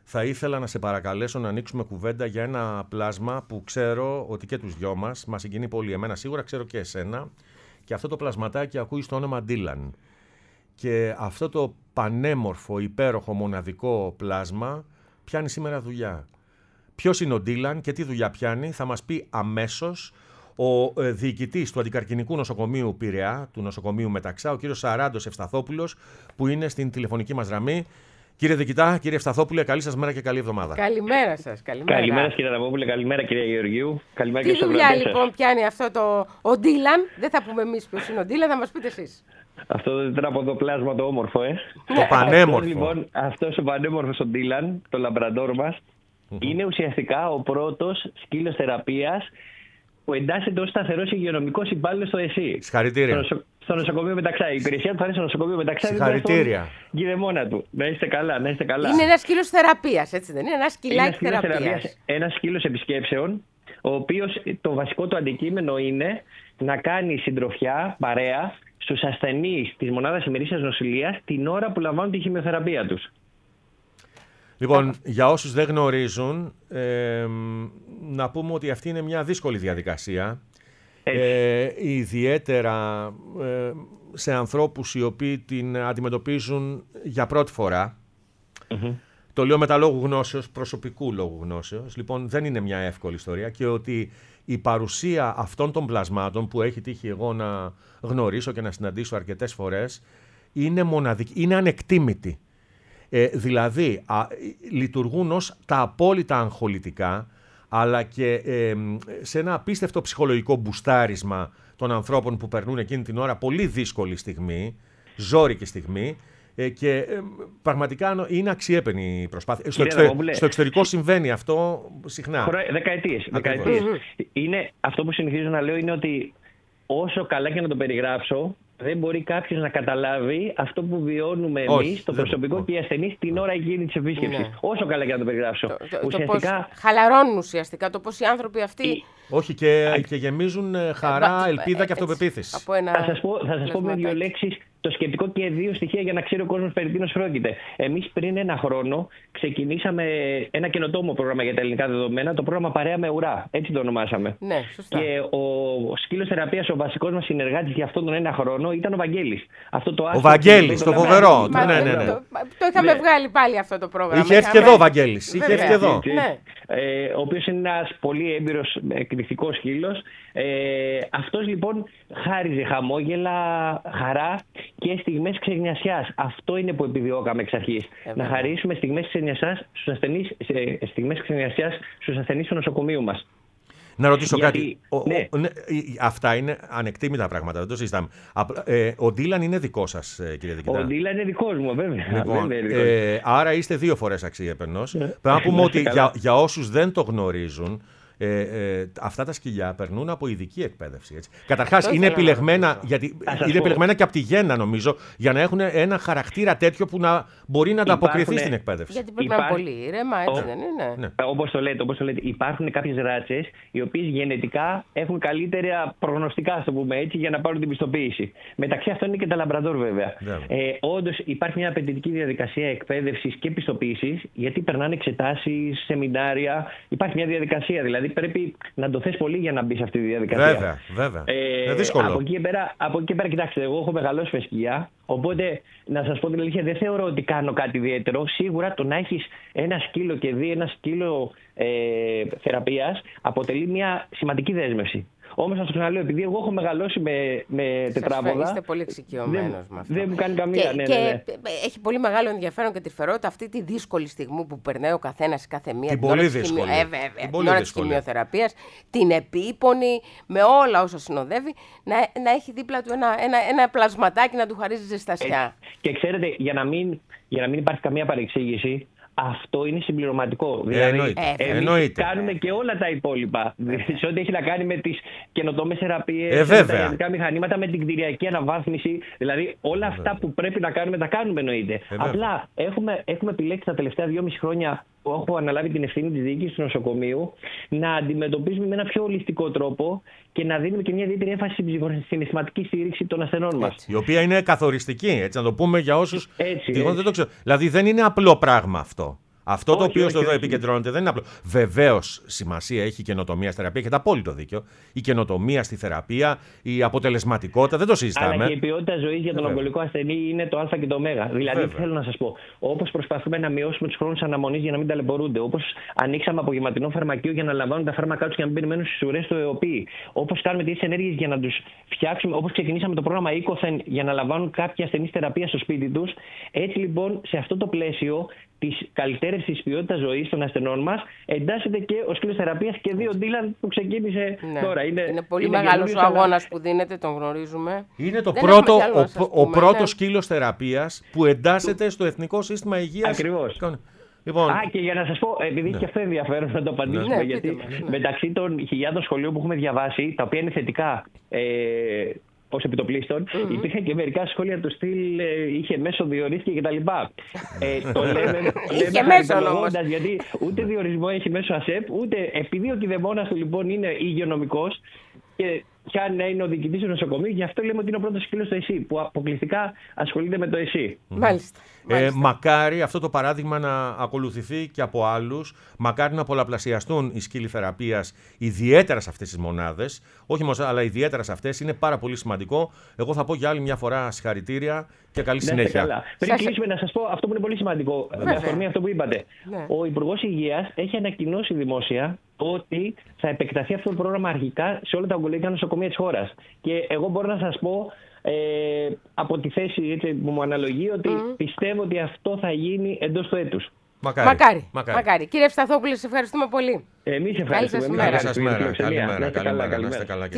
θα ήθελα να σε παρακαλέσω να ανοίξουμε κουβέντα για ένα πλάσμα που ξέρω ότι και τους δυο μας συγκινεί πολύ. Εμένα σίγουρα, ξέρω και εσένα. Και αυτό το πλασματάκι ακούει στο όνομα Dylan. Και αυτό το πανέμορφο, υπέροχο, μοναδικό πλάσμα πιάνει σήμερα δουλειά. Ποιος είναι ο Dylan και τι δουλειά πιάνει, θα μας πει αμέσως ο διοικητής του Αντικαρκινικού Νοσοκομείου Πειραιά, του νοσοκομείου Μεταξά, ο κύριος Σαράντος Ευσταθόπουλος, που είναι στην τηλεφωνική μας γραμμή. Κύριε Διοικητά, κύριε Ευσταθόπουλε, καλή σας μέρα και καλή εβδομάδα. Καλημέρα σας. Καλημέρα κύριε Ραβόπουλε, καλημέρα κυρία Γεωργίου. Καλημέρα Τι δουλειά λοιπόν πιάνει αυτό ο Dylan, δεν θα πούμε εμείς ποιος είναι ο Dylan, θα μας πείτε εσείς. Αυτό το τετραποδοπλάσμα το όμορφο, Το πανέμορφο. Λοιπόν, αυτός ο πανέμορφος ο Dylan, το λαμπραντόρ μας, είναι ουσιαστικά ο πρώτος σκύλος θεραπείας που εντάσσεται ως σταθερός υγειονομικός υπάλληλος στο ΕΣΥ. Συγχαρητήρια. Στο νοσοκομείο Μεταξά. Η υπηρεσία του θα είναι στο νοσοκομείο Μεταξά. Συγχαρητήρια. Γιδεμόνα του. Να είστε καλά, να είστε καλά. Είναι ένα σκύλος θεραπείας, έτσι δεν είναι? Ένα σκυλάκι θεραπείας. Ένα σκύλος επισκέψεων, ο οποίος το βασικό του αντικείμενο είναι να κάνει συντροφιά, παρέα, στους ασθενείς της μονάδας ημερήσιας νοσηλείας την ώρα που λαμβάνουν τη χημειοθεραπεία τους. Λοιπόν, για όσους δεν γνωρίζουν, να πούμε ότι αυτή είναι μια δύσκολη διαδικασία. Ιδιαίτερα σε ανθρώπους οι οποίοι την αντιμετωπίζουν για πρώτη φορά. Το λέω μετά λόγου γνώσεως, προσωπικού λόγου γνώσεως. Λοιπόν, δεν είναι μια εύκολη ιστορία και ότι η παρουσία αυτών των πλασμάτων που έχει τύχει εγώ να γνωρίσω και να συναντήσω αρκετές φορές είναι μοναδική, είναι ανεκτήμητη. Δηλαδή, λειτουργούν ως τα απόλυτα αγχολητικά, αλλά και σε ένα απίστευτο ψυχολογικό μπουστάρισμα των ανθρώπων που περνούν εκείνη την ώρα πολύ δύσκολη στιγμή, ζώρικη στιγμή, και πραγματικά είναι αξιέπαινη η προσπάθεια. Στο εξωτερικό συμβαίνει αυτό συχνά. Δεκαετίες. Είναι, αυτό που συνηθίζω να λέω είναι ότι όσο καλά και να το περιγράψω, δεν μπορεί κάποιος να καταλάβει αυτό που βιώνουμε εμείς, το προσωπικό και οι ασθενείς την ώρα εκείνη της επίσκεψης. Ναι. Όσο καλά και να το περιγράψω. Ουσιαστικά χαλαρώνουν ουσιαστικά το πώς οι άνθρωποι αυτοί. Όχι, και γεμίζουν χαρά, ελπίδα και αυτοπεποίθηση. Θα σας πω με δύο λέξεις το σκεπτικό και δύο στοιχεία για να ξέρει ο κόσμος περί τίνος πρόκειται. Εμείς πριν ένα χρόνο ξεκινήσαμε ένα καινοτόμο πρόγραμμα για τα ελληνικά δεδομένα, το πρόγραμμα Παρέα με Ουρά. Έτσι το ονομάσαμε. Ναι, σωστά. Και ο σκύλος θεραπείας, ο βασικός μας συνεργάτης για αυτόν τον ένα χρόνο ήταν ο Βαγγέλης. Ο Βαγγέλης, το φοβερό. Το είχαμε βγάλει πάλι αυτό το πρόγραμμα. Είχε έρθει και εδώ ο Βαγγέλης. Ο οποίος είναι ένας πολύ έμπειρος εκπληκτικός σκύλος. Αυτός λοιπόν χάριζε χαμόγελα, χαρά και στιγμές ξεγνιασιάς. Αυτό είναι που επιδιώκαμε εξ αρχής. Να χαρίσουμε στιγμές ξεγνιασιάς στους ασθενείς του νοσοκομείου μας. Να ρωτήσω κάτι. Αυτά είναι ανεκτήμητα πράγματα, δεν το συζητάμε. Ο Dylan είναι δικό σας, κύριε Διοικητά? Ο Dylan είναι δικός μου, βέβαια. Λοιπόν, άρα είστε δύο φορές αξιέπαινος. Πρέπει να πούμε ότι για όσους δεν το γνωρίζουν, αυτά τα σκυλιά περνούν από ειδική εκπαίδευση. Έτσι. Καταρχάς, είναι επιλεγμένα, είναι επιλεγμένα και από τη γέννα, νομίζω, για να έχουν ένα χαρακτήρα τέτοιο που να μπορεί να ανταποκριθεί στην εκπαίδευση. Γιατί πρέπει να είναι πολύ ήρεμα, έτσι δεν είναι? Όπως το λέτε, υπάρχουν κάποιες ράτσες οι οποίες γενετικά έχουν καλύτερα προγνωστικά, ας το πούμε έτσι, για να πάρουν την πιστοποίηση. Μεταξύ αυτών είναι και τα λαμπραντόρ, βέβαια. Όντως, υπάρχει μια απαιτητική διαδικασία εκπαίδευσης και πιστοποίησης, γιατί περνάνε εξετάσεις, σεμινάρια. Υπάρχει μια διαδικασία, δηλαδή. Πρέπει να το θες πολύ για να μπει σε αυτή τη διαδικασία. Βέβαια. Είναι δύσκολο. Από εκεί και πέρα, κοιτάξτε, εγώ έχω μεγαλώσει με σκυλιά. Οπότε, να σας πω την αλήθεια, δεν θεωρώ ότι κάνω κάτι ιδιαίτερο. Σίγουρα το να έχεις ένα σκύλο και δει ένα σκύλο θεραπείας αποτελεί μια σημαντική δέσμευση. Όμως, σας το ξαναλέω, επειδή εγώ έχω μεγαλώσει με τετράποδα. Είστε πολύ εξοικειωμένος με αυτό. Δεν μου κάνει καμία. Και έχει πολύ μεγάλο ενδιαφέρον και τρυφερότητα αυτή τη δύσκολη στιγμή που περνάει ο καθένας σε κάθε μία. Την πολύ δύσκολη. Την ώρα της χημειοθεραπείας, την επίπονη, με όλα όσα συνοδεύει, να έχει δίπλα του ένα πλασματάκι να του χαρίζει ζεστασιά. Και ξέρετε, για να μην υπάρχει καμία παρεξήγηση, αυτό είναι συμπληρωματικό. Δηλαδή, εμείς κάνουμε και όλα τα υπόλοιπα. Σε ό,τι έχει να κάνει με τις καινοτόμες θεραπείες, με τα ιατρικά μηχανήματα, με την κτηριακή αναβάθμιση. Δηλαδή, όλα αυτά που πρέπει να κάνουμε, τα κάνουμε εννοείται. Απλά έχουμε επιλέξει τα τελευταία 2,5 χρόνια που έχω αναλάβει την ευθύνη της διοίκησης του νοσοκομείου να αντιμετωπίζουμε με ένα πιο ολιστικό τρόπο και να δίνουμε και μια ιδιαίτερη έμφαση στην ψυχοσυναισθηματική στήριξη των ασθενών μας. Η οποία είναι καθοριστική, έτσι να το πούμε για όσους δεν το ξέρουν. Δηλαδή δεν είναι απλό πράγμα αυτό. Αυτό το οποίο εδώ επικεντρώνεται δεν είναι απλό. Βεβαίως σημασία έχει η καινοτομία στη θεραπεία, έχετε απόλυτο δίκιο. Η καινοτομία στη θεραπεία, η αποτελεσματικότητα, δεν το συζητάμε. Αλλά και η ποιότητα ζωής για τον ογκολογικό ασθενή είναι το Α και το Ω. Δηλαδή, θέλω να σας πω, όπως προσπαθούμε να μειώσουμε τους χρόνους αναμονής για να μην ταλαιπωρούνται, όπως ανοίξαμε απογευματινό φαρμακείο για να λαμβάνουν τα φάρμακά τους και να μην περιμένουν στις ουρές του ΕΟΠΗ, όπως κάνουμε τις ενέργειες για να τους φτιάξουμε, όπως ξεκινήσαμε το πρόγραμμα Ecofen για να λαμβάνουν κάποια ασθενείς θεραπεία στο σπίτι τους. Έτσι λοιπόν, σε αυτό το πλαίσιο της καλυτέρευσης της ποιότητας ζωής των ασθενών μας, εντάσσεται και ο σκύλος θεραπείας και 2 Dylan που ξεκίνησε τώρα. Είναι πολύ μεγάλος ο αγώνας που δίνεται, τον γνωρίζουμε. Είναι ο πρώτος σκύλος θεραπείας που εντάσσεται στο Εθνικό Σύστημα Υγείας. Ακριβώς. Λοιπόν, και για να σας πω, επειδή και αυτό ενδιαφέρον να το απαντήσουμε, γιατί μεταξύ των χιλιάδων σχολείων που έχουμε διαβάσει, τα οποία είναι θετικά ως επιτοπλίστων, υπήρχαν και μερικά σχόλια του στυλ είχε μέσο διορίστηκε κτλ. Το λέμε χαριτολογώντας, γιατί ούτε διορισμό έχει μέσω ΑΣΕΠ, ούτε επειδή ο κηδεμόνας του λοιπόν είναι υγειονομικός και πιάνει να είναι ο διοικητής του νοσοκομείου, γι' αυτό λέμε ότι είναι ο πρώτος σκύλος στο ΕΣΥ, που αποκλειστικά ασχολείται με το ΕΣΥ. Μάλιστα. Μακάρι αυτό το παράδειγμα να ακολουθηθεί και από άλλους. Μακάρι να πολλαπλασιαστούν οι σκύλοι θεραπείας, ιδιαίτερα σε αυτές τις μονάδες. Όχι μόνο, αλλά ιδιαίτερα σε αυτές. Είναι πάρα πολύ σημαντικό. Εγώ θα πω για άλλη μια φορά συγχαρητήρια και καλή συνέχεια. Καλά. Πριν κλείσουμε, να σας πω αυτό που είναι πολύ σημαντικό. Με αφορμή αυτό που είπατε. Ο Υπουργός Υγείας έχει ανακοινώσει δημόσια ότι θα επεκταθεί αυτό το πρόγραμμα αρχικά σε όλα τα ογκολογικά νοσοκομεία της χώρας. Και εγώ μπορώ να σας πω, από τη θέση έτσι, που μου αναλογεί, ότι πιστεύω ότι αυτό θα γίνει εντός του έτους. Μακάρι. Κύριε Ευσταθόπουλε, σας ευχαριστούμε πολύ. Εμείς ευχαριστούμε. Καλή σας μέρα. Καλημέρα.